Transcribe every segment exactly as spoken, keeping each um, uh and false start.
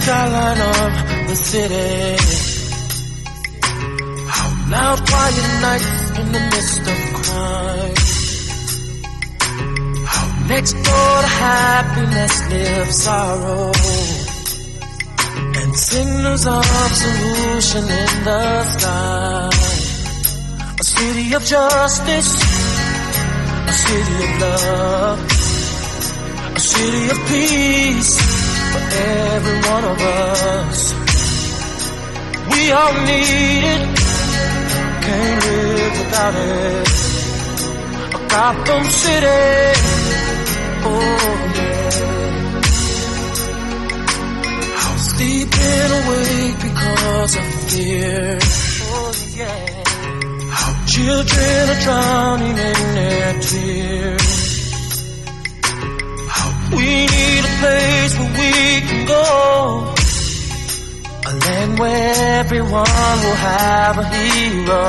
skyline of the city. How loud, quiet nights in the midst of crime. How next door to happiness lives sorrow, and signals of solution in the sky. A city of justice, a city of love, a city of peace for every one of us. We all need it, can't live without it. A Gotham City, oh yeah. How sleeping awake because of fear, oh yeah. How children are drowning in their tears. We need a place where we can go, a land where everyone will have a hero.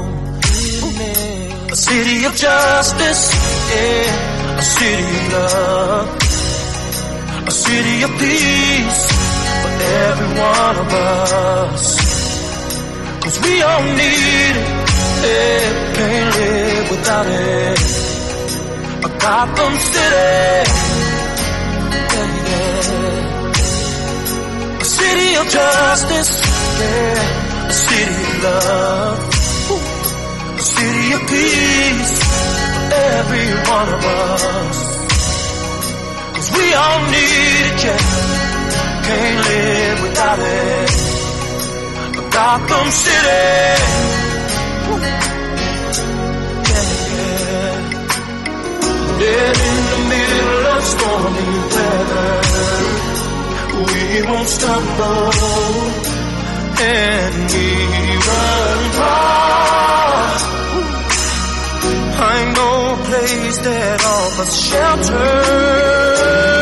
A city of justice, yeah, a city of love, a city of peace for every one of us. Cause we all need it, yeah, can't live without it. A Gotham City, a city of justice, yeah, a city of love, a city of peace for every one of us. Cause we all need it, yeah, can't live without it. A Gotham City, yeah, yeah. Dead in the middle of stormy weather, we won't stumble, and we run far. I know a place that offers shelter,